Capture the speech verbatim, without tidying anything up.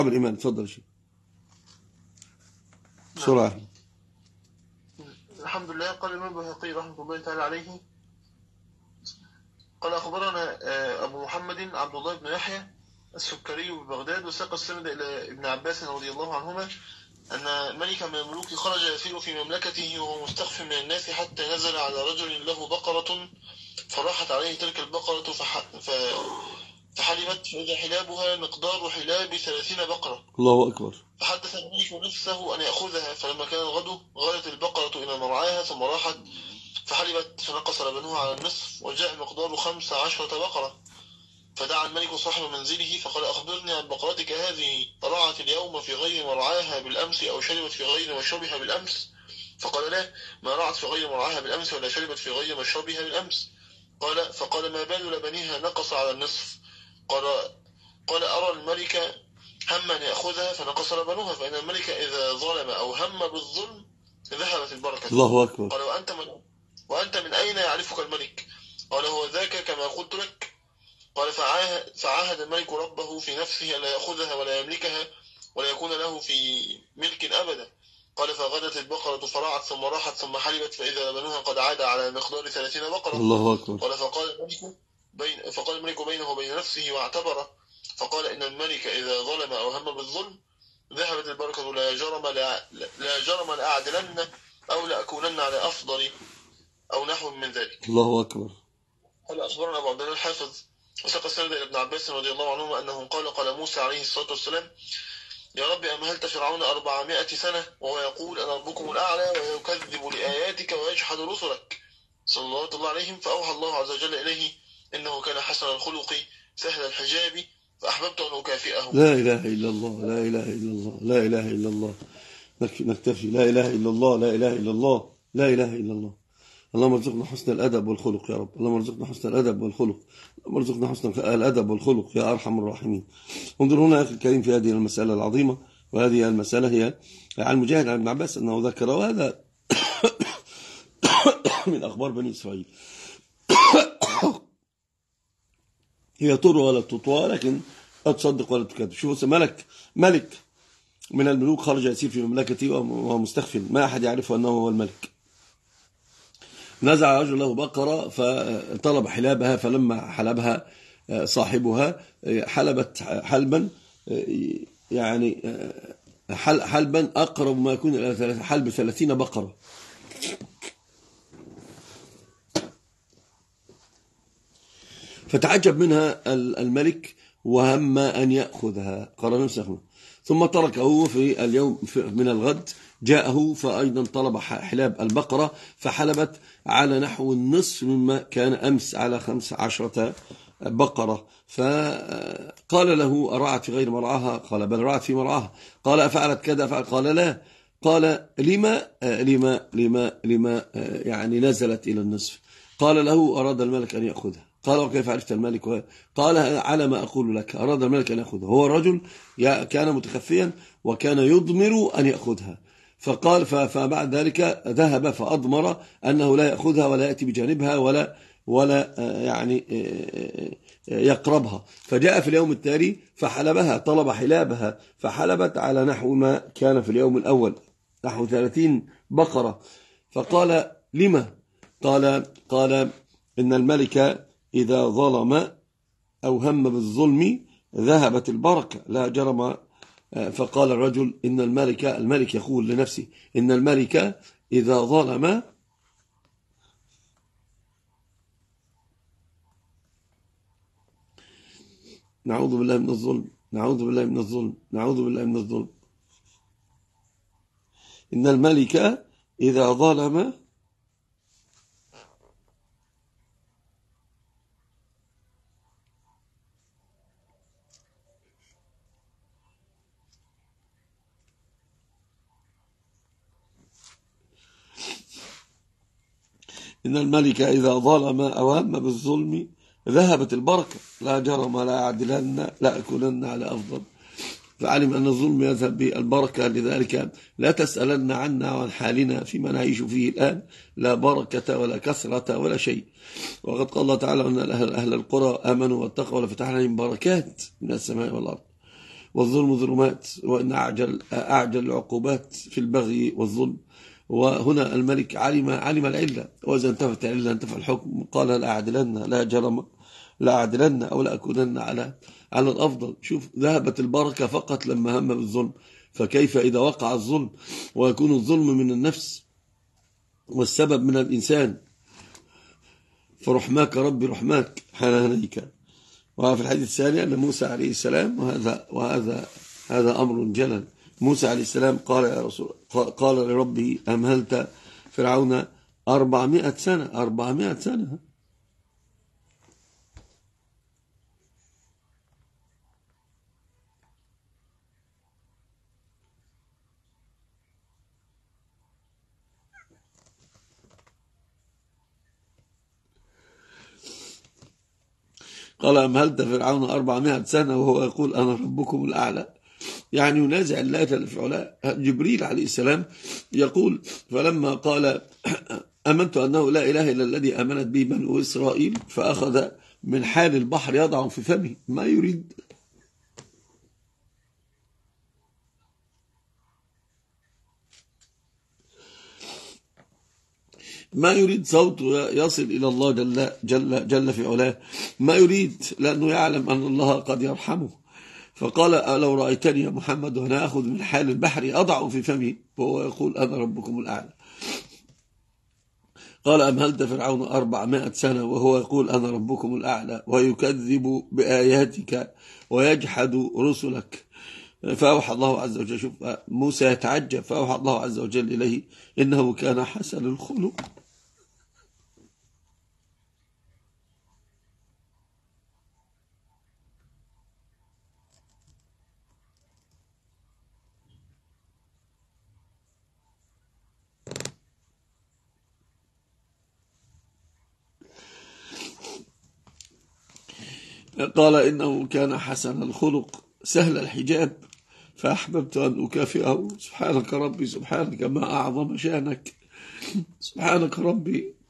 الإيمان. تفضل شيء بسرعة. الحمد لله. قال الإمام البيهقي رحمه الله تعالى عليه، قال أخبرنا أبو محمد عبد الله بن يحيى السكري ببغداد، وساق السند إلى ابن عباس رضي الله عنهما أن ملكا من الملوك خرج يسير في مملكته وهو مستخف من الناس، حتى نزل على رجل له بقرة فراحت عليه تلك البقرة فح... ف... فحلبت، فإذا حلابها مقدار حلاب ثلاثين بقرة. الله أكبر. فحدث الملك نفسه أن يأخذها، فلما كان الغد غادت البقرة إلى مرعاها ثم راحت فحلبت، فنقص لبنها على النصف، وجاء مقدار خمس عشرة بقرة. فدعا الملك صاحب منزله فقال: أخبرني عن بقرتك هذه، رعت اليوم في غير مرعاها بالأمس أو شربت في غير مشربها بالأمس؟ فقال: لا، ما رعت في غير مرعاها بالأمس ولا شربت في غير مشربها بالأمس. قال: فقال: ما بال لبنها نقص على النصف؟ قال قال أرى الملك هم أن يأخذها فنقص لبنها، فإن الملك إذا ظلم أو هم بالظلم ذهبت البركة. الله أكبر. قال: وأنت من, وأنت من أين يعرفك الملك؟ قال: هو ذاك كما قلت لك. قال: فعاهد, فعاهد الملك ربه في نفسه ألا يأخذها ولا يملكها ولا يكون له في ملك أبدا. قال: فغدت البقرة فرعت ثم راحت ثم حلبت، فإذا لبنها قد عاد على مقدار ثلاثين بقرة. الله أكبر. قال: فقال الملك بين فقال الملك بينه وبين نفسه واعتبره، فقال: إن الملك إذا ظلم أو هم بالظلم ذهبت البركة، لا جرم لا, لا جرم لأعدلن أو لأكونن على أفضل أو نحو من ذلك. الله أكبر. قال: أخبرنا أبو عبد الله الحافظ، وساق السند إلى ابن عباس رضي الله عنهما أنه قال: قال موسى عليه الصلاة والسلام: يا رب أمهلت فرعون أربعمائة سنة وهو يقول أنا ربكم الأعلى ويكذب لآياتك ويجحد رسلك صلى الله عليهم، فأوحى الله عز وجل إليه إنه كان حسن الخلق سهل الحجاب فأحببت أن أكافئه. لا إله إلا الله، لا إله إلا الله، لا إله إلا الله. نكتفي. لا إله إلا الله، لا إله إلا الله، لا إله إلا الله. اللهم ارزقنا حسن الأدب والخلق يا رب. اللهم ارزقنا حسن الأدب والخلق. اللهم ارزقنا حسن الأدب والخلق يا أرحم الراحمين. انظر هنا أخي الكريم في هذه المسألة العظيمة، وهذه المسألة هي عن مجاهد عن ابن عباس أنه ذكر، وهذا من أخبار بني إسرائيل. هي تروى ولا تطوى، لكن لا تصدق ولا تكذب. شوفوا، ملك ملك من الملوك خرج يسير في مملكته وهو مستخف، ما أحد يعرف أنه هو الملك. نزع رجل له بقرة فطلب حلابها، فلما حلبها صاحبها حلبت حلبا، يعني حلبا أقرب ما يكون إلى حلب ثلاثين بقرة. فتعجب منها الملك وهم أن يأخذها، قال نفسه، ثم تركه في اليوم من الغد. جاءه فأيضا طلب حلاب البقرة فحلبت على نحو النصف مما كان أمس على خمس عشرة بقرة. فقال له: أرعت في غير مرعاها؟ قال: بل رعت في مرعاها. قال: أفعلت كذا؟ فعل. قال: لا. قال: لما لما لما لما يعني نزلت إلى النصف؟ قال له: أراد الملك أن يأخذها. قال: وكيف عرفت الملك؟ قال: على ما أقول لك، أراد الملك أن يأخذها. هو الرجل كان متخفيا وكان يضمر أن يأخذها. فقال فبعد ذلك ذهب فأضمر أنه لا يأخذها ولا يأتي بجانبها ولا ولا يعني يقربها. فجاء في اليوم التالي فحلبها، طلب حلابها فحلبت على نحو ما كان في اليوم الأول، نحو ثلاثين بقرة. فقال: لما؟ قال قال إن الملك إذا ظلم أو هم بالظلم ذهبت البركة، لا جرم. فقال الرجل: إن الملك الملك يقول لنفسه: إن الملك إذا ظلم نعوذ بالله من الظلم، نعوذ بالله من الظلم، نعوذ بالله من الظلم. إن الملك إذا ظلم إن الملك إذا ظلم أو هم بالظلم ذهبت البركة، لا جرم لا أعدلن لا أكونن على أفضل. فعلم أن الظلم يذهب بالبركة، لذلك لا تسألن عنا وعن حالنا فيما نعيش فيه الآن، لا بركة ولا كثرة ولا شيء. وقد قال الله تعالى أن أهل, أهل القرى آمنوا واتقوا لفتحنا عليهم بركات من السماء والأرض. والظلم ظلمات، وإن أعجل, أعجل العقوبات في البغي والظلم. وهنا الملك علم علم العلة، وإذا انتفت العلة انتفى الحكم. قال لأعدلن، لا جرم لأعدلن أو لأكونن على على الأفضل. شوف، ذهبت البركة فقط لما هم بالظلم، فكيف إذا وقع الظلم ويكون الظلم من النفس والسبب من الإنسان؟ فرحماك ربي رحماك حنانيك. وفي الحديث الثاني أن موسى عليه السلام، وهذا وهذا هذا أمر جلل، موسى عليه السلام قال يا رسول قال لربه أمهلت فرعون أربعمائة سنة أربعمائة سنة قال أمهلت فرعون أربعمائة سنة وهو يقول أنا ربكم الأعلى. يعني ينازع الله جل في علاه. جبريل عليه السلام يقول فلما قال أمنت أنه لا إله إلا الذي أمنت به بنو إسرائيل، فأخذ من حال البحر يضع في فمه ما يريد. ما يريد صوته يصل إلى الله جل, جل, جل في علاه، ما يريد، لأنه يعلم أن الله قد يرحمه. فقال لو رأيتني يا محمد وأنا أخذ من حال البحر أضع في فمه وهو يقول أنا ربكم الأعلى. قال أمهلت فرعون أربعمائة سنة وهو يقول أنا ربكم الأعلى ويكذب بآياتك ويجحد رسلك. فأوحى الله عز وجل، شوف موسى يتعجب، فأوحى الله عز وجل إليه إنه كان حسن الخلق. قال إنه كان حسن الخلق سهل الحجاب فأحببت أن أكافئه. سبحانك ربي، سبحانك ما أعظم شانك، سبحانك ربي